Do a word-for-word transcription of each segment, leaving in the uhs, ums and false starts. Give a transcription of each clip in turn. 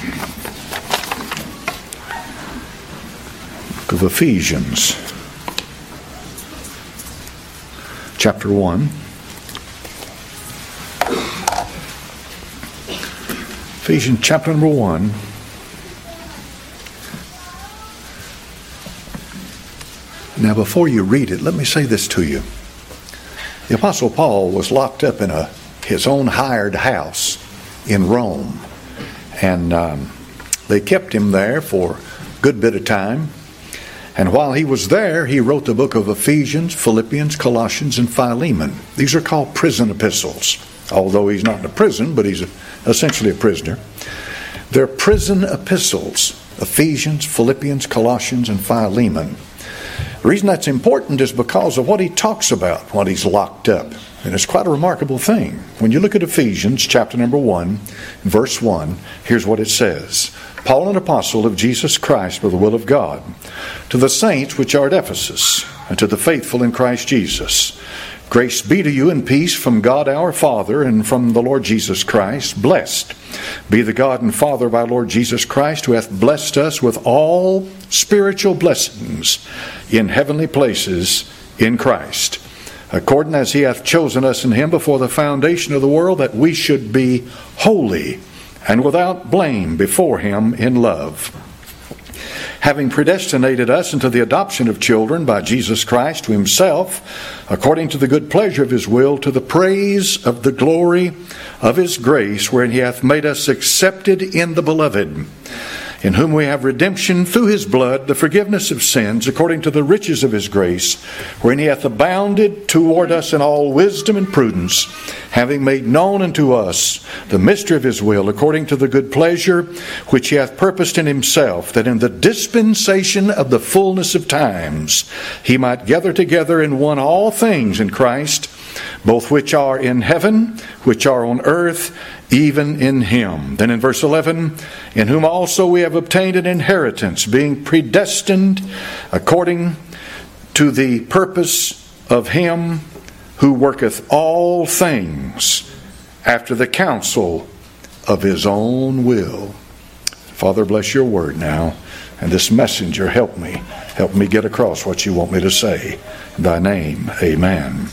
Book of Ephesians, chapter one. Ephesians chapter number one. Now, before you read it, let me say this to you. The Apostle Paul was locked up in a his own hired house in Rome. And um, they kept him there for a good bit of time. And while he was there, he wrote the book of Ephesians, Philippians, Colossians, and Philemon. These are called prison epistles. Although he's not in a prison, but he's essentially a prisoner. They're prison epistles. Ephesians, Philippians, Colossians, and Philemon. The reason that's important is because of what he talks about when he's locked up. And it's quite a remarkable thing. When you look at Ephesians chapter number one, verse one, here's what it says. Paul, an apostle of Jesus Christ by the will of God, to the saints which are at Ephesus, and to the faithful in Christ Jesus. Grace be to you and peace from God our Father and from the Lord Jesus Christ. Blessed be the God and Father of our Lord Jesus Christ, who hath blessed us with all spiritual blessings in heavenly places in Christ, according as he hath chosen us in him before the foundation of the world, that we should be holy and without blame before him in love, having predestinated us into the adoption of children by Jesus Christ to himself, according to the good pleasure of his will, to the praise of the glory of his grace, wherein he hath made us accepted in the beloved, in whom we have redemption through his blood, the forgiveness of sins, according to the riches of his grace, wherein he hath abounded toward us in all wisdom and prudence, having made known unto us the mystery of his will, according to the good pleasure which he hath purposed in himself, that in the dispensation of the fullness of times he might gather together in one all things in Christ, both which are in heaven, which are on earth, even in him. Then in verse eleven, in whom also we have obtained an inheritance, being predestined according to the purpose of him who worketh all things after the counsel of his own will. Father, bless your word now, and this messenger, help me. Help me get across what you want me to say. In thy name, amen.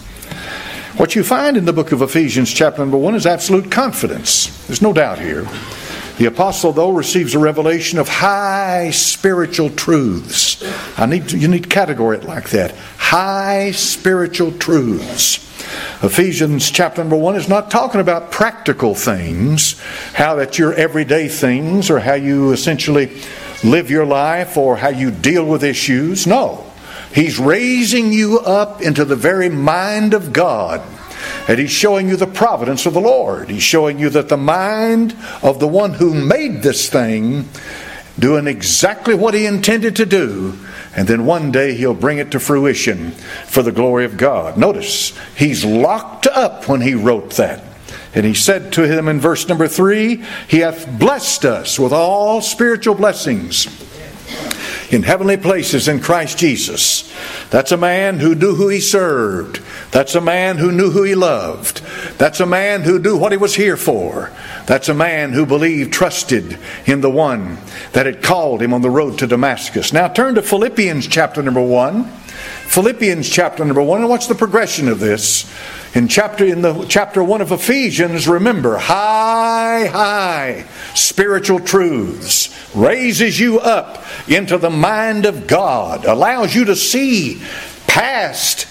What you find in the book of Ephesians chapter number one is absolute confidence. There's no doubt here. The apostle, though, receives a revelation of high spiritual truths. I need to, you need to categorize it like that. High spiritual truths. Ephesians chapter number one is not talking about practical things, how that your everyday things, or how you essentially live your life, or how you deal with issues. No. He's raising you up into the very mind of God. And he's showing you the providence of the Lord. He's showing you that the mind of the one who made this thing, doing exactly what he intended to do, and then one day he'll bring it to fruition for the glory of God. Notice, he's locked up when he wrote that. And he said to him in verse number three, he hath blessed us with all spiritual blessings in heavenly places in Christ Jesus. That's a man who knew who he served. That's a man who knew who he loved. That's a man who knew what he was here for. That's a man who believed, trusted in the one that had called him on the road to Damascus. Now turn to Philippians chapter number one. Philippians chapter number one, and what's the progression of this? In chapter in the chapter one of Ephesians, remember, high, high spiritual truths, raises you up into the mind of God, allows you to see past,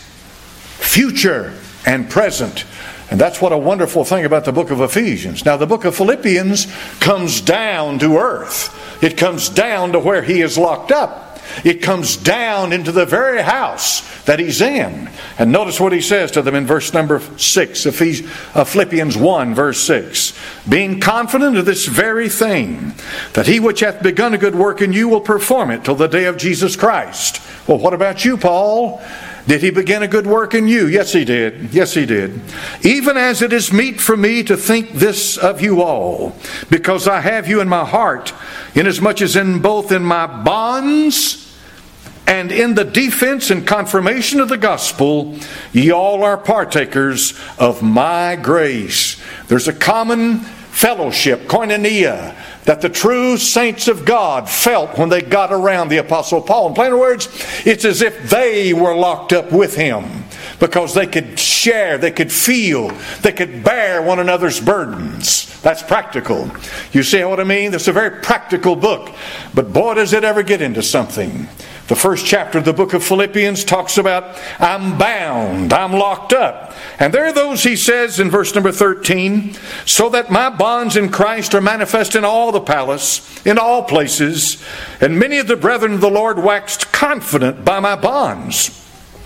future, and present. And that's what a wonderful thing about the book of Ephesians. Now, the book of Philippians comes down to earth. It comes down to where he is locked up. It comes down into the very house that he's in. And notice what he says to them in verse number six of Philippians one, verse six. Being confident of this very thing, that he which hath begun a good work in you will perform it till the day of Jesus Christ. Well, what about you, Paul? Did he begin a good work in you? Yes, he did. Yes, he did. Even as it is meet for me to think this of you all, because I have you in my heart, inasmuch as in both in my bonds and in the defense and confirmation of the gospel, ye all are partakers of my grace. There's a common fellowship, koinonia, that the true saints of God felt when they got around the Apostle Paul. In plain words, it's as if they were locked up with him, because they could share, they could feel, they could bear one another's burdens. That's practical. You see what I mean? That's a very practical book. But boy, does it ever get into something. The first chapter of the book of Philippians talks about, I'm bound, I'm locked up. And there are those, he says in verse number thirteen, so that my bonds in Christ are manifest in all the palace, in all places, and many of the brethren of the Lord waxed confident by my bonds,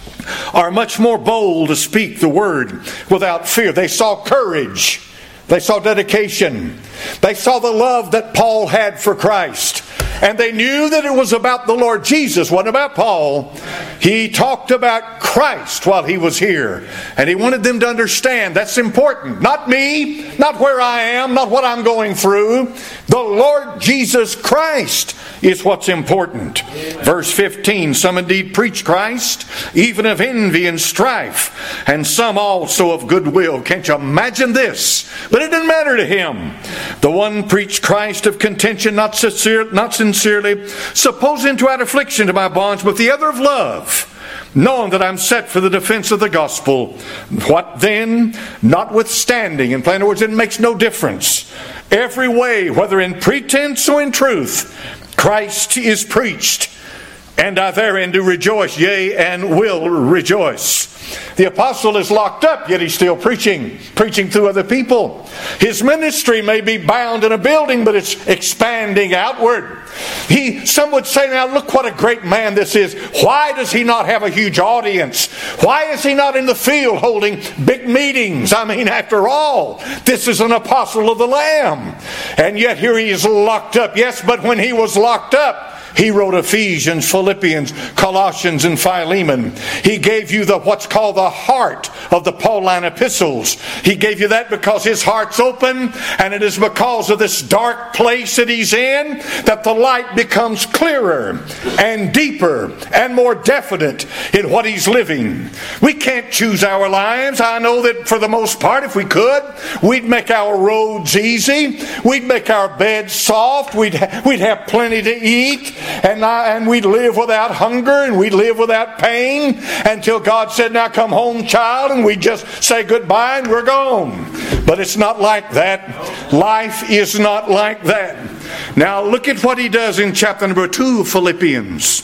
are much more bold to speak the word without fear. They saw courage. They saw dedication. They saw the love that Paul had for Christ. And they knew that it was about the Lord Jesus, wasn't about Paul. He talked about Christ while he was here. And he wanted them to understand that's important. Not me, not where I am, not what I'm going through. The Lord Jesus Christ is what's important. Amen. Verse fifteen, some indeed preach Christ, even of envy and strife, and some also of goodwill. Can't you imagine this? But it didn't matter to him. The one preached Christ of contention, not sincere, not sincerely, supposing to add affliction to my bonds, but the other of love, knowing that I'm set for the defense of the gospel. What then? Notwithstanding, in plain words, it makes no difference. Every way, whether in pretense or in truth, Christ is preached, and I therein do rejoice, yea, and will rejoice. The apostle is locked up, yet he's still preaching, preaching through other people. His ministry may be bound in a building, but it's expanding outward. He, some would say, now look what a great man this is. Why does he not have a huge audience? Why is he not in the field holding big meetings? I mean, after all, this is an apostle of the Lamb. And yet here he is locked up. Yes, but when he was locked up, he wrote Ephesians, Philippians, Colossians, and Philemon. He gave you the what's called the heart of the Pauline epistles. He gave you that because his heart's open, and it is because of this dark place that he's in that the light becomes clearer and deeper and more definite in what he's living. We can't choose our lives. I know that for the most part, if we could, we'd make our roads easy. We'd make our beds soft. We'd, ha- we'd have plenty to eat. And, I, and we'd live without hunger, and we'd live without pain until God said, now come home, child, and we just say goodbye and we're gone. But it's not like that. Life is not like that. Now look at what he does in chapter number two of Philippians.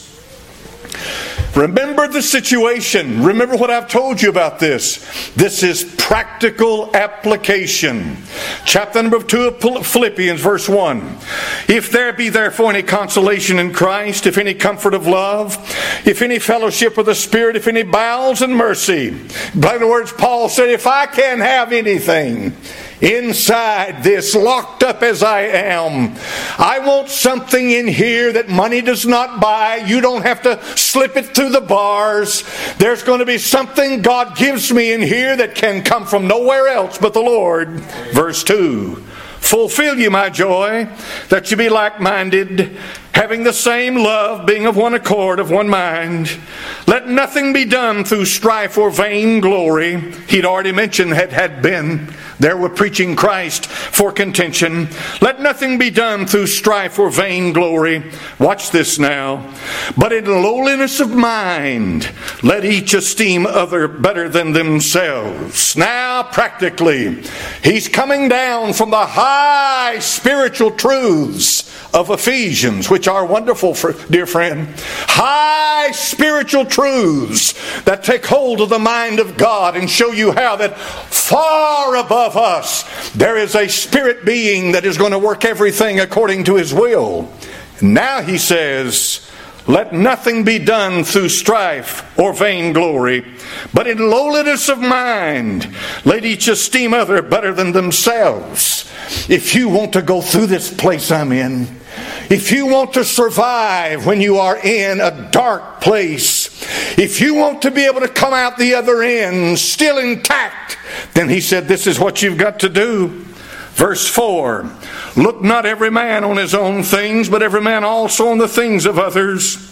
Remember the situation. Remember what I've told you about this. This is practical application. Chapter number two of Philippians, verse one. If there be therefore any consolation in Christ, if any comfort of love, if any fellowship with the Spirit, if any bowels and mercy. In other words, Paul said, if I can have anything inside this, locked up as I am, I want something in here that money does not buy. You don't have to slip it through the bars. There's going to be something God gives me in here that can come from nowhere else but the Lord. Verse two. Fulfill you my joy, that you be like-minded, having the same love, being of one accord, of one mind. Let nothing be done through strife or vain glory. He'd already mentioned that had been there with preaching Christ for contention. Let nothing be done through strife or vain glory. Watch this now. But in lowliness of mind, let each esteem other better than themselves. Now, practically, he's coming down from the high spiritual truths of Ephesians, which are wonderful, for, dear friend. High spiritual truths that take hold of the mind of God and show you how that far above us there is a spirit being that is going to work everything according to his will. Now he says, let nothing be done through strife or vain glory, but in lowliness of mind, let each esteem other better than themselves. If you want to go through this place I'm in, if you want to survive when you are in a dark place, if you want to be able to come out the other end still intact, then he said this is what you've got to do. Verse four, look not every man on his own things, but every man also on the things of others.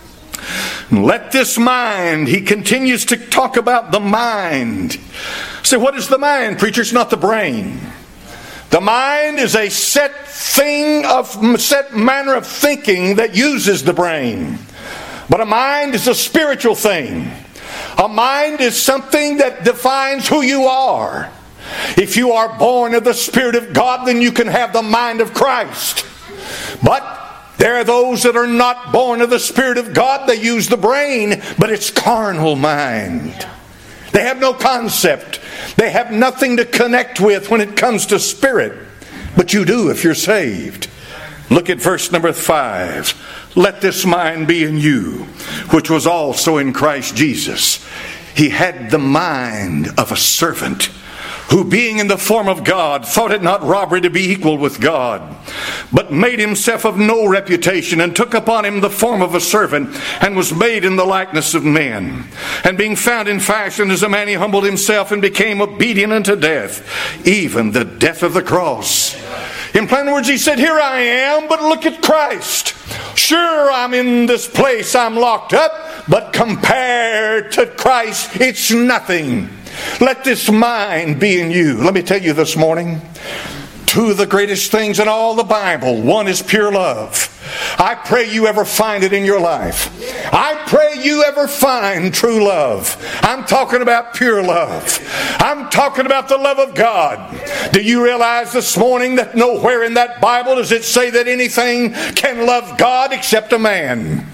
Let this mind, he continues to talk about the mind. So what is the mind, preacher? It's not the brain. The mind is a set thing of set manner of thinking that uses the brain. But a mind is a spiritual thing. A mind is something that defines who you are. If you are born of the Spirit of God, then you can have the mind of Christ. But there are those that are not born of the Spirit of God. They use the brain, but it's carnal mind. They have no concept. They have nothing to connect with when it comes to spirit. But you do if you're saved. Look at verse number five. Let this mind be in you, which was also in Christ Jesus. He had the mind of a servant, who being in the form of God, thought it not robbery to be equal with God, but made himself of no reputation, and took upon him the form of a servant, and was made in the likeness of men. And being found in fashion as a man, he humbled himself, and became obedient unto death, even the death of the cross. In plain words, he said, here I am, but look at Christ. Sure, I'm in this place, I'm locked up, but compared to Christ, it's nothing. Let this mind be in you. Let me tell you this morning, two of the greatest things in all the Bible. One is pure love. I pray you ever find it in your life. I pray you ever find true love. I'm talking about pure love. I'm talking about the love of God. Do you realize this morning that nowhere in that Bible does it say that anything can love God except a man?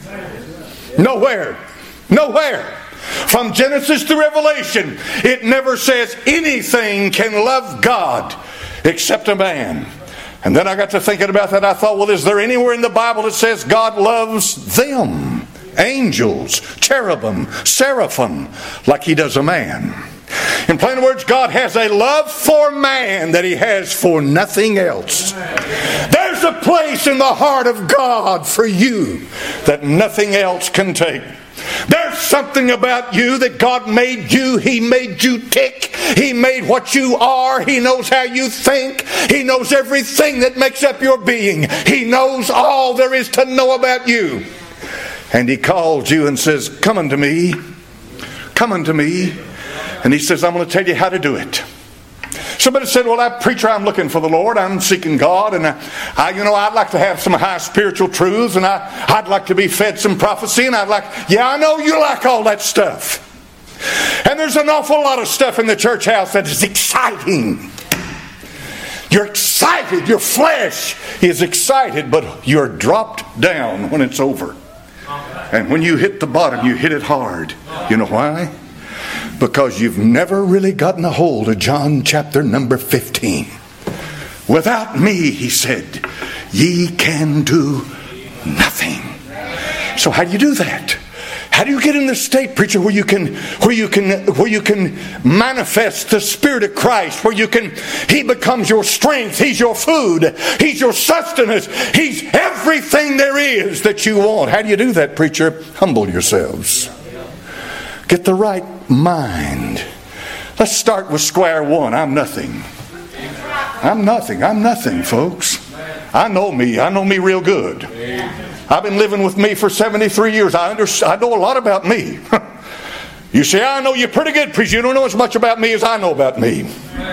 Nowhere. Nowhere. From Genesis to Revelation, it never says anything can love God except a man. And then I got to thinking about that. I thought, well, is there anywhere in the Bible that says God loves them? Angels, cherubim, seraphim, like he does a man. In plain words, God has a love for man that he has for nothing else. There's a place in the heart of God for you that nothing else can take. There's something about you that God made you. He made you tick. He made what you are. He knows how you think. He knows everything that makes up your being. He knows all there is to know about you. And he calls you and says, come unto me. Come unto me. And he says, I'm going to tell you how to do it. Somebody said, well, that preacher, I'm looking for the Lord. I'm seeking God. And I, I, you know, I'd like to have some high spiritual truths. And I, I'd like to be fed some prophecy. And I'd like, yeah, I know you like all that stuff. And there's an awful lot of stuff in the church house that is exciting. You're excited. Your flesh is excited. But you're dropped down when it's over. And when you hit the bottom, you hit it hard. You know why? Because you've never really gotten a hold of John chapter number fifteen. Without me, he said, ye can do nothing. So how do you do that? How do you get in the state, preacher, where you can where you can where you can manifest the Spirit of Christ, where you can he becomes your strength, he's your food, he's your sustenance, he's everything there is that you want. How do you do that, preacher? Humble yourselves. Get the right mind. Let's start with square one. I'm nothing. I'm nothing. I'm nothing, folks. I know me. I know me real good. I've been living with me for seventy-three years. I understand. I know a lot about me. You say, I know you pretty good, preacher. You don't know as much about me as I know about me.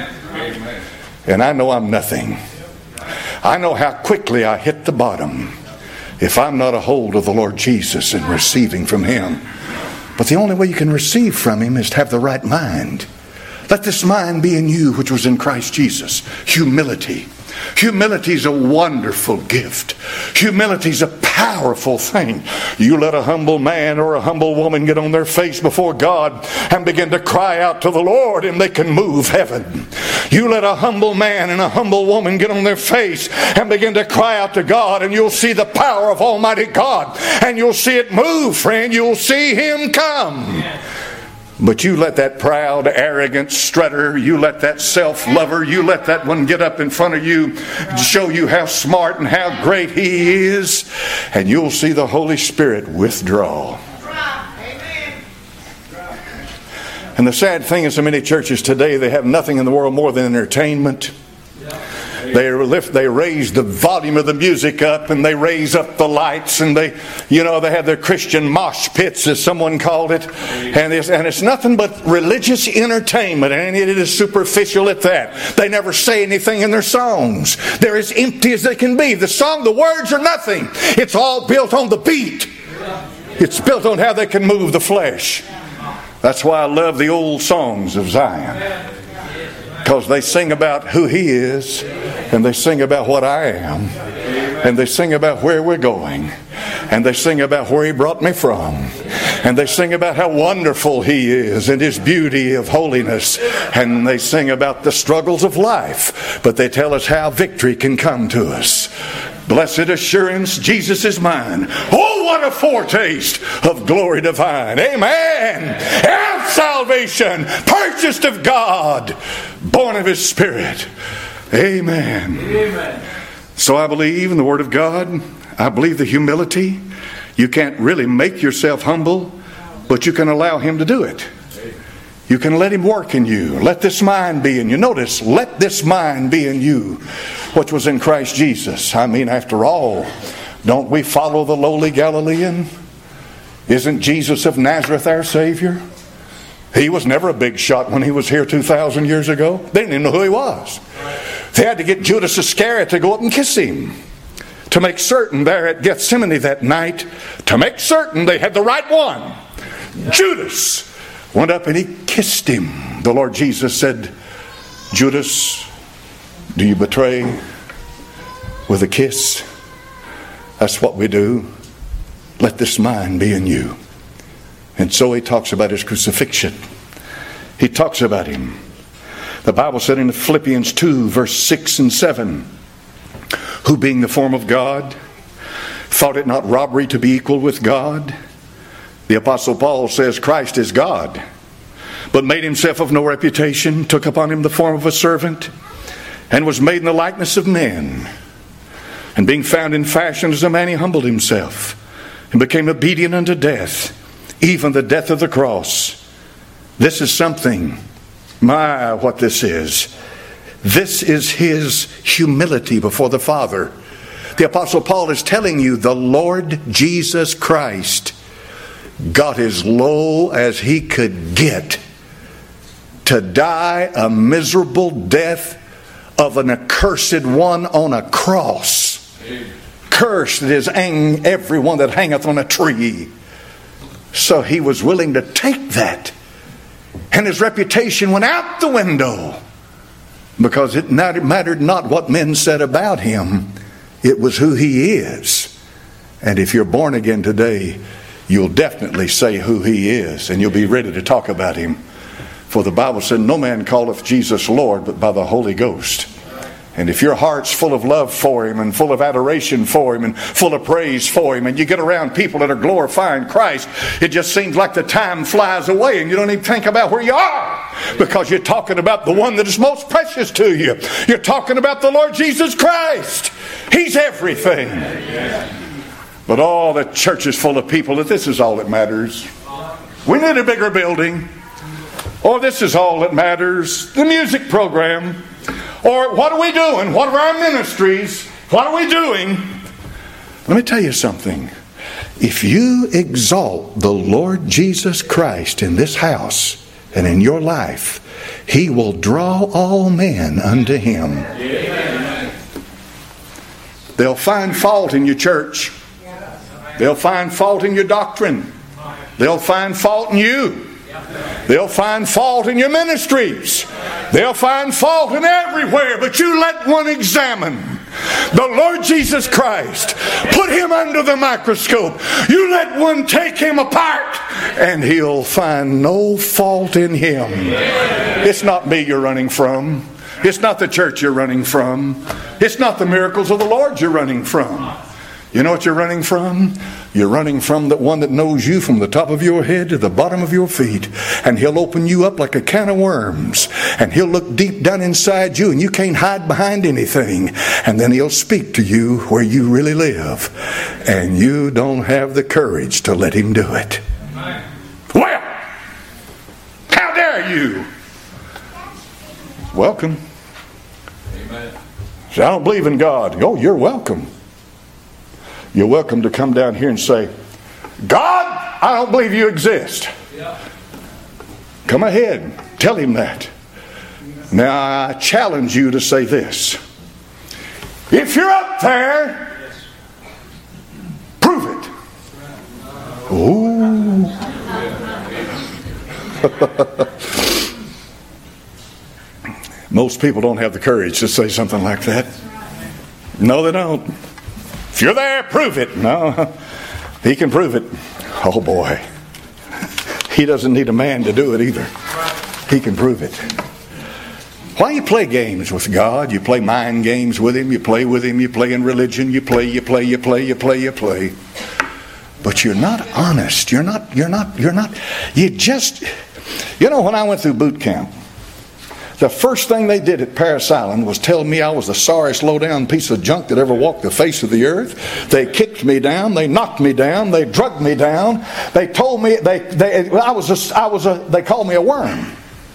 And I know I'm nothing. I know how quickly I hit the bottom if I'm not a hold of the Lord Jesus and receiving from him. But the only way you can receive from him is to have the right mind. Let this mind be in you which was in Christ Jesus. Humility. Humility is a wonderful gift. Humility is a powerful thing. You let a humble man or a humble woman get on their face before God and begin to cry out to the Lord, and they can move heaven. You let a humble man and a humble woman get on their face and begin to cry out to God, and you'll see the power of Almighty God, and you'll see it move, friend. You'll see him come. But you let that proud, arrogant strutter, you let that self-lover, you let that one get up in front of you, show you how smart and how great he is, and you'll see the Holy Spirit withdraw. And the sad thing is, so many churches today, they have nothing in the world more than entertainment. They lift, they raise the volume of the music up, and they raise up the lights, and they, you know, they have their Christian mosh pits, as someone called it, and it's, and it's nothing but religious entertainment, and it is superficial at that. They never say anything in their songs. They're as empty as they can be. The song, the words are nothing. It's all built on the beat. It's built on how they can move the flesh. That's why I love the old songs of Zion. Because they sing about who He is, and they sing about what I am, and they sing about where we're going, and they sing about where He brought me from, and they sing about how wonderful He is and His beauty of holiness, and they sing about the struggles of life, but they tell us how victory can come to us. Blessed assurance, Jesus is mine. Oh, what a foretaste of glory divine. Amen. And salvation, purchased of God, born of His Spirit. Amen. Amen. So I believe in the Word of God. I believe the humility. You can't really make yourself humble, but you can allow Him to do it. You can let Him work in you. Let this mind be in you. Notice, let this mind be in you, which was in Christ Jesus. I mean, after all, don't we follow the lowly Galilean? Isn't Jesus of Nazareth our Savior? He was never a big shot when He was here two thousand years ago. They didn't even know who He was. They had to get Judas Iscariot to go up and kiss Him, to make certain there at Gethsemane that night, to make certain they had the right one. Judas went up and he kissed Him. The Lord Jesus said, Judas, do you betray with a kiss? That's what we do. Let this mind be in you. And so He talks about His crucifixion. He talks about Him. The Bible said in Philippians two, verse six and seven, who being the form of God, thought it not robbery to be equal with God. The Apostle Paul says Christ is God, but made Himself of no reputation, took upon Him the form of a servant, and was made in the likeness of men. And being found in fashion as a man, He humbled Himself, and became obedient unto death, even the death of the cross. This is something, my, what this is. This is His humility before the Father. The Apostle Paul is telling you the Lord Jesus Christ got as low as He could get to die a miserable death of an accursed one on a cross. Cursed is everyone that hangeth on a tree. So He was willing to take that, and His reputation went out the window, because it mattered not what men said about Him. It was who He is. And if you're born again today, you'll definitely say who He is, and you'll be ready to talk about Him. For the Bible said, no man calleth Jesus Lord but by the Holy Ghost. And if your heart's full of love for Him, and full of adoration for Him, and full of praise for Him, and you get around people that are glorifying Christ, it just seems like the time flies away and you don't even think about where you are, because you're talking about the one that is most precious to you. You're talking about the Lord Jesus Christ. He's everything. But all the church is full of people that this is all that matters. We need a bigger building. Or this is all that matters. The music program. Or what are we doing? What are our ministries? What are we doing? Let me tell you something. If you exalt the Lord Jesus Christ in this house and in your life, He will draw all men unto Him. Amen. They'll find fault in your church. They'll find fault in your doctrine. They'll find fault in you. They'll find fault in your ministries. They'll find fault in everywhere. But you let one examine the Lord Jesus Christ. Put Him under the microscope. You let one take Him apart, and He'll find no fault in Him. It's not me you're running from. It's not the church you're running from. It's not the miracles of the Lord you're running from. You know what you're running from? You're running from the one that knows you from the top of your head to the bottom of your feet. And He'll open you up like a can of worms. And He'll look deep down inside you, and you can't hide behind anything. And then He'll speak to you where you really live. And you don't have the courage to let Him do it. Well, how dare you? Welcome. Amen. Say, I don't believe in God. Oh, you're welcome. You're welcome to come down here and say, God, I don't believe you exist. Yeah. Come ahead. Tell him that. Now, I challenge you to say this. If you're up there, prove it. Ooh. Most people don't have the courage to say something like that. No, they don't. If you're there, prove it. No, he can prove it. Oh boy. He doesn't need a man to do it either. He can prove it. Why you play games with God? You play mind games with him. You play with him. You play in religion. You play, you play, you play, you play, you play. But you're not honest. You're not, you're not, you're not, you just, you know, when I went through boot camp, the first thing they did at Parris Island was tell me I was the sorriest low-down piece of junk that ever walked the face of the earth. They kicked me down. They knocked me down. They drugged me down. They told me they they I was a, I was a they called me a worm.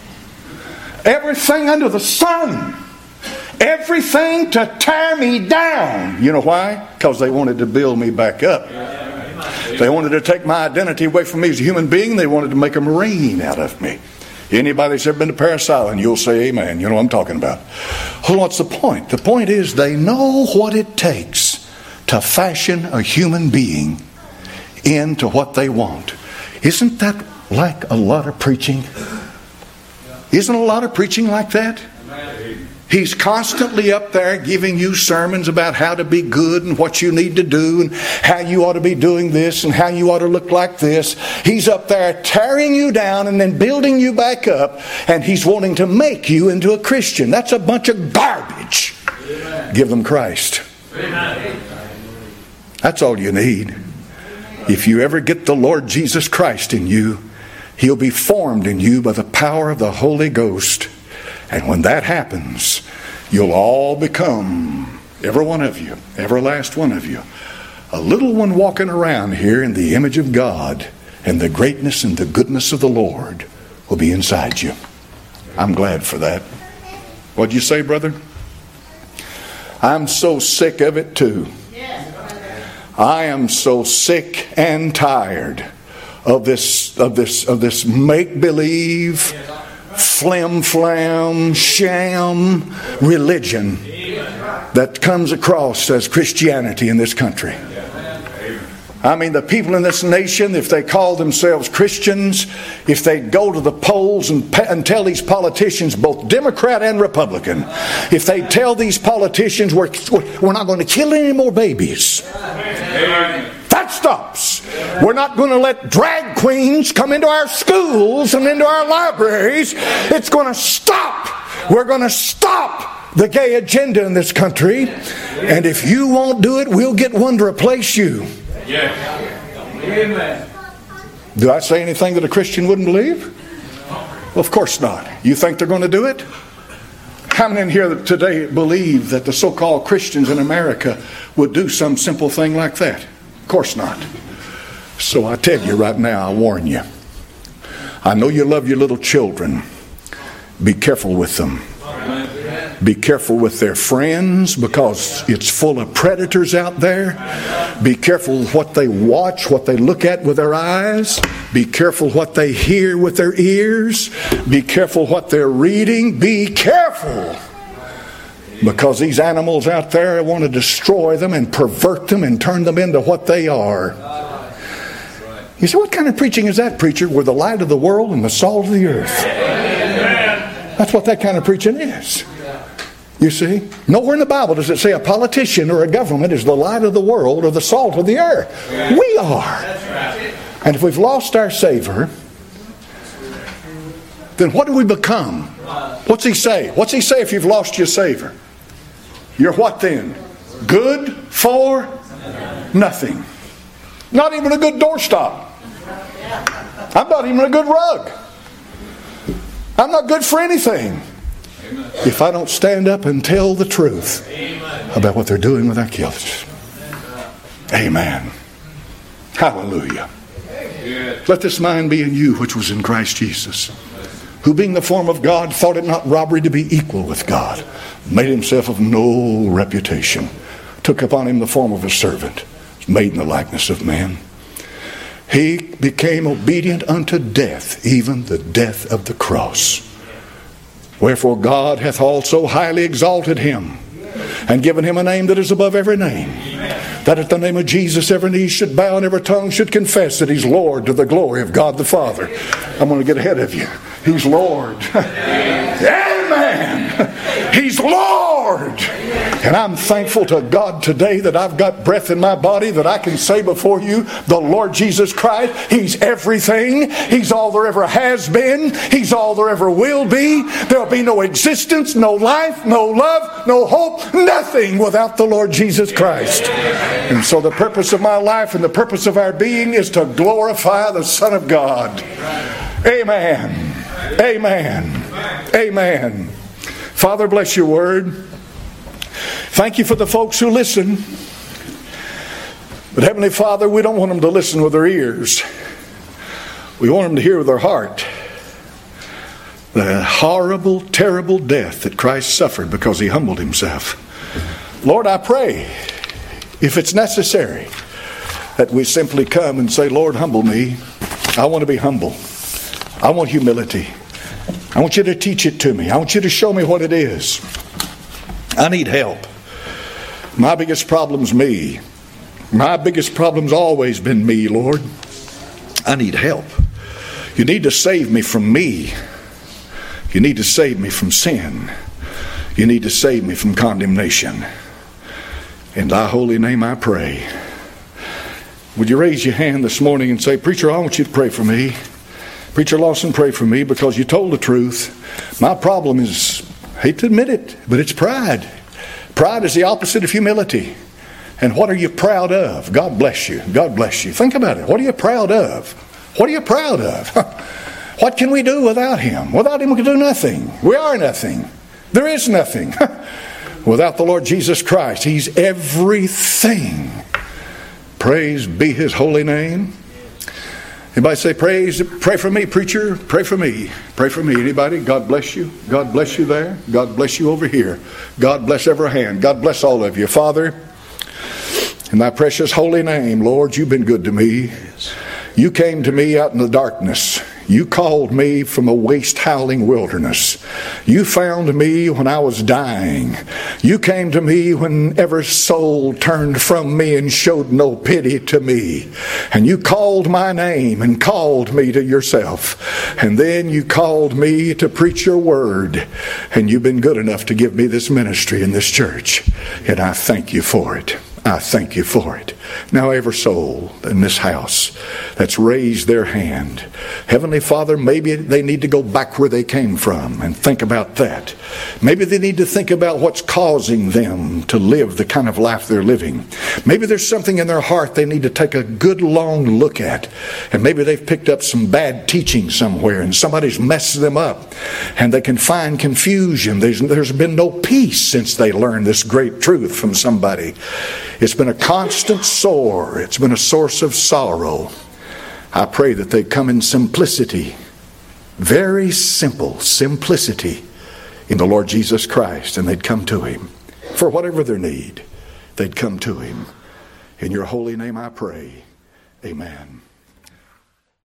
Everything under the sun. Everything to tear me down. You know why? Because they wanted to build me back up. They wanted to take my identity away from me as a human being. They wanted to make a Marine out of me. Anybody that's ever been to Parris Island, you'll say amen. You know what I'm talking about. Well, what's the point? The point is they know what it takes to fashion a human being into what they want. Isn't that like a lot of preaching? Isn't a lot of preaching like that? He's constantly up there giving you sermons about how to be good and what you need to do and how you ought to be doing this and how you ought to look like this. He's up there tearing you down and then building you back up, and he's wanting to make you into a Christian. That's a bunch of garbage. Amen. Give them Christ. Amen. That's all you need. If you ever get the Lord Jesus Christ in you, he'll be formed in you by the power of the Holy Ghost. And when that happens, you'll all become, every one of you, every last one of you, a little one walking around here in the image of God, and the greatness and the goodness of the Lord will be inside you. I'm glad for that. What'd you say, brother? I'm so sick of it too. I am so sick and tired of this, of this, of this make-believe, flim-flam, sham religion that comes across as Christianity in this country. I mean, the people in this nation, if they call themselves Christians, if they go to the polls and, and tell these politicians, both Democrat and Republican, if they tell these politicians we're, we're not going to kill any more babies, that stops. We're not going to let drag queens come into our schools and into our libraries. It's going to stop. We're going to stop the gay agenda in this country. And if you won't do it, we'll get one to replace you. Amen. Do I say anything that a Christian wouldn't believe? Well, of course not. You think they're going to do it? How many in here today believe that the so-called Christians in America would do some simple thing like that? Of course not. So I tell you right now, I warn you. I know you love your little children. Be careful with them. Be careful with their friends, because it's full of predators out there. Be careful what they watch, what they look at with their eyes. Be careful what they hear with their ears. Be careful what they're reading. Be careful. Because these animals out there want to destroy them and pervert them and turn them into what they are. You say, what kind of preaching is that, preacher? We're the light of the world and the salt of the earth. That's what that kind of preaching is. You see? Nowhere in the Bible does it say a politician or a government is the light of the world or the salt of the earth. We are. And if we've lost our Savior, then what do we become? What's he say? What's he say if you've lost your Savior? You're what then? Good for nothing. Not even a good doorstop. I'm not even a good rug. I'm not good for anything if I don't stand up and tell the truth about what they're doing with our kids. Amen. Hallelujah. Let this mind be in you which was in Christ Jesus. who being the form of God thought it not robbery to be equal with God, made himself of no reputation, took upon him the form of a servant, made in the likeness of man. He became obedient unto death, even the death of the cross. Wherefore God hath also highly exalted him, and given him a name that is above every name, that at the name of Jesus every knee should bow and every tongue should confess that he's Lord, to the glory of God the Father. I'm going to get ahead of you. He's Lord. Amen. He's Lord. And I'm thankful to God today that I've got breath in my body, that I can say before you, the Lord Jesus Christ, He's everything. He's all there ever has been. He's all there ever will be. There'll be no existence, no life, no love, no hope, nothing without the Lord Jesus Christ. And so the purpose of my life and the purpose of our being is to glorify the Son of God. Amen. Amen. Amen. Father, bless your word. Thank you for the folks who listen. But Heavenly Father, we don't want them to listen with their ears. We want them to hear with their heart. The horrible, terrible death that Christ suffered because He humbled Himself. Lord, I pray, if it's necessary, that we simply come and say, Lord, humble me. I want to be humble. I want humility. I want you to teach it to me. I want you to show me what it is. I need help. My biggest problem's me. My biggest problem's always been me, Lord. I need help. You need to save me from me. You need to save me from sin. You need to save me from condemnation. In thy holy name I pray. Would you raise your hand this morning and say, Preacher, I want you to pray for me. Preacher Lawson, pray for me because you told the truth. My problem is, I hate to admit it, but it's pride. Pride is the opposite of humility. And what are you proud of? God bless you. God bless you. Think about it. What are you proud of? What are you proud of? What can we do without Him? Without Him we can do nothing. We are nothing. There is nothing. Without the Lord Jesus Christ, He's everything. Praise be His holy name. Anybody say, praise, pray for me, preacher, pray for me, pray for me. Anybody? God bless you. God bless you there. God bless you over here. God bless every hand. God bless all of you. Father, in thy precious holy name, Lord, you've been good to me. You came to me out in the darkness. You called me from a waste howling wilderness. You found me when I was dying. You came to me when every soul turned from me and showed no pity to me. And you called my name and called me to yourself. And then you called me to preach your word. And you've been good enough to give me this ministry in this church. And I thank you for it. I thank you for it. Now every soul in this house that's raised their hand, Heavenly Father, maybe they need to go back where they came from and think about that. Maybe they need to think about what's causing them to live the kind of life they're living. Maybe there's something in their heart they need to take a good long look at. And maybe they've picked up some bad teaching somewhere and somebody's messed them up. And they can find confusion. There's, there's been no peace since they learned this great truth from somebody. It's been a constant sore. It's been a source of sorrow. I pray that they come in simplicity, very simple simplicity in the Lord Jesus Christ, and they'd come to Him. For whatever their need, they'd come to Him. In your holy name I pray. Amen.